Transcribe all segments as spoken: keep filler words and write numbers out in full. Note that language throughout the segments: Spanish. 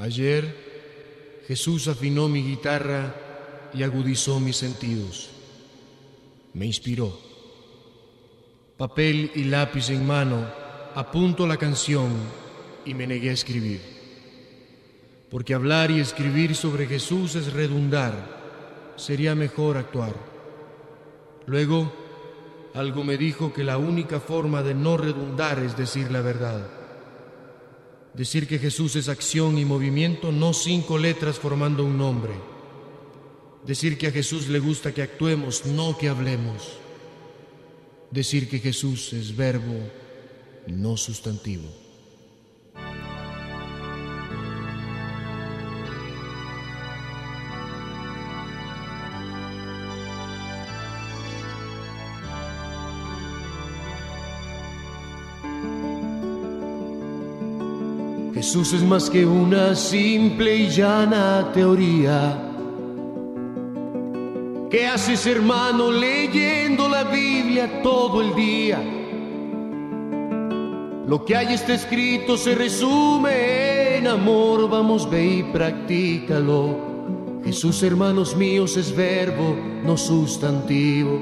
Ayer Jesús afinó mi guitarra y agudizó mis sentidos. Me inspiró. Papel y lápiz en mano, apunto la canción y me negué a escribir. Porque hablar y escribir sobre Jesús es redundar, sería mejor actuar. Luego, algo me dijo que la única forma de no redundar es decir la verdad. Decir que Jesús es acción y movimiento, no cinco letras formando un nombre. Decir que a Jesús le gusta que actuemos, no que hablemos. Decir que Jesús es verbo, no sustantivo. Jesús es más que una simple y llana teoría. ¿Qué haces, hermano, leyendo la Biblia todo el día? Lo que hay está escrito se resume en amor. Vamos, ve y practícalo. Jesús, hermanos míos, es verbo, no sustantivo.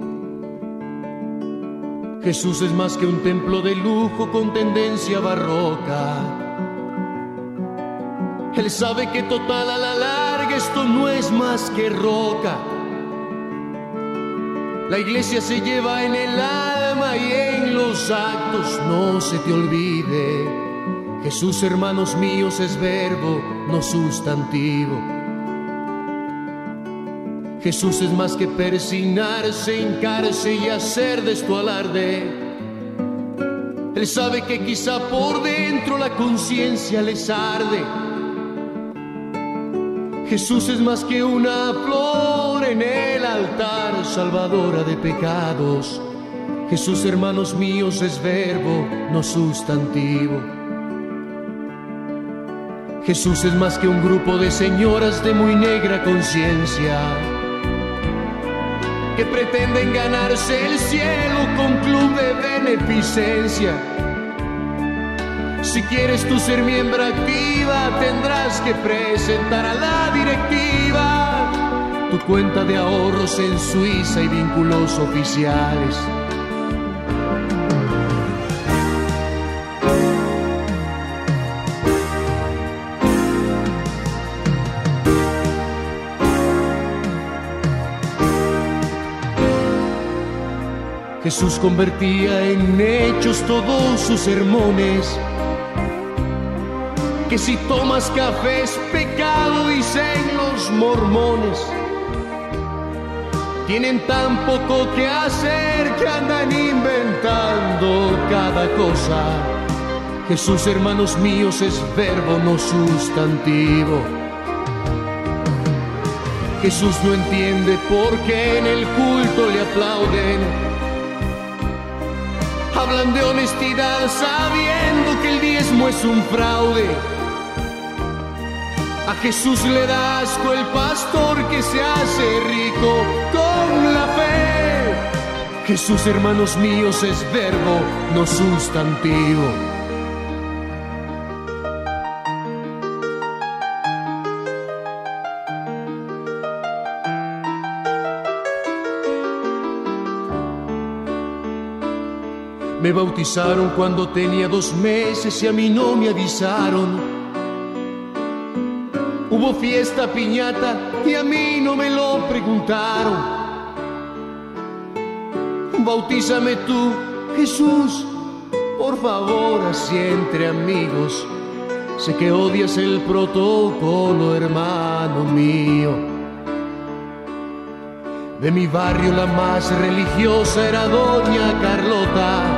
Jesús es más que un templo de lujo con tendencia barroca. Él sabe que total a la larga esto no es más que roca. La iglesia se lleva en el alma y en los actos, no se te olvide. Jesús, hermanos míos, es verbo, no sustantivo. Jesús es más que persignarse, hincarse y hacer de esto alarde. Él sabe que quizá por dentro la conciencia les arde. Jesús es más que una flor en el altar, salvadora de pecados. Jesús, hermanos míos, es verbo, no sustantivo. Jesús es más que un grupo de señoras de muy negra conciencia que pretenden ganarse el cielo con club de beneficencia. Si quieres tú ser miembro activa, tendrás que presentar a la directiva tu cuenta de ahorros en Suiza y vínculos oficiales. Jesús convertía en hechos todos sus sermones. Que si tomas café es pecado, dicen los mormones. Tienen tan poco que hacer que andan inventando cada cosa. Jesús, hermanos míos, es verbo, no sustantivo. Jesús no entiende por qué en el culto le aplauden. Hablan de honestidad sabiendo que el diezmo es un fraude. A Jesús le da asco el pastor que se hace rico con la fe. Jesús, hermanos míos, es verbo, no sustantivo. Me bautizaron cuando tenía dos meses y a mí no me avisaron. Hubo fiesta, piñata y a mí no me lo preguntaron. Bautízame tú, Jesús, por favor, así entre amigos. Sé que odias el protocolo, hermano mío. De mi barrio la más religiosa era doña Carlota.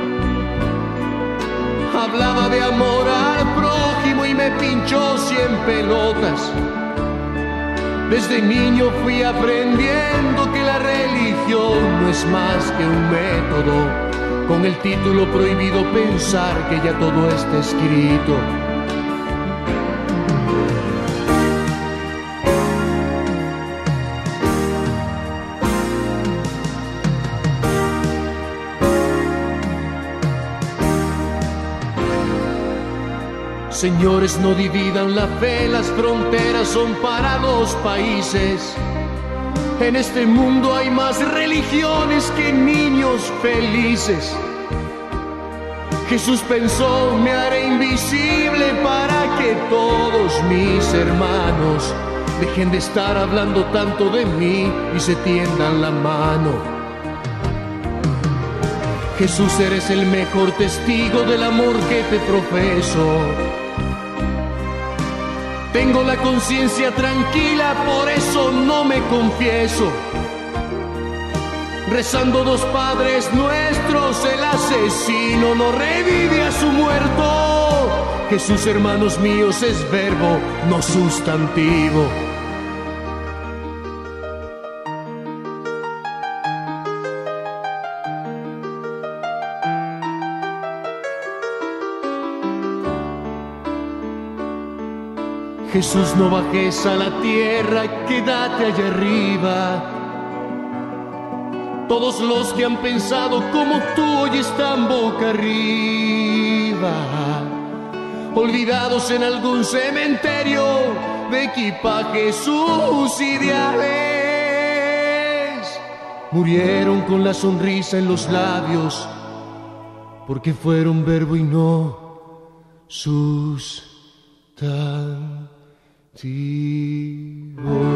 Hablaba de amor al prójimo y me pinchó cien pelotas. Desde niño fui aprendiendo que la religión no es más que un método, con el título prohibido pensar que ya todo está escrito. Señores, no dividan la fe, las fronteras son para los países. En este mundo hay más religiones que niños felices. Jesús pensó, me haré invisible para que todos mis hermanos dejen de estar hablando tanto de mí y se tiendan la mano. Jesús, eres el mejor testigo del amor que te profeso. Tengo la conciencia tranquila, por eso no me confieso. Rezando dos Padres Nuestros, el asesino no revive a su muerto. Jesús, hermanos míos, es verbo, no sustantivo. Jesús, no bajes a la tierra, quédate allá arriba. Todos los que han pensado como tú hoy están boca arriba, olvidados en algún cementerio de equipajes sus ideales. Murieron con la sonrisa en los labios, porque fueron verbo y no sustantivo.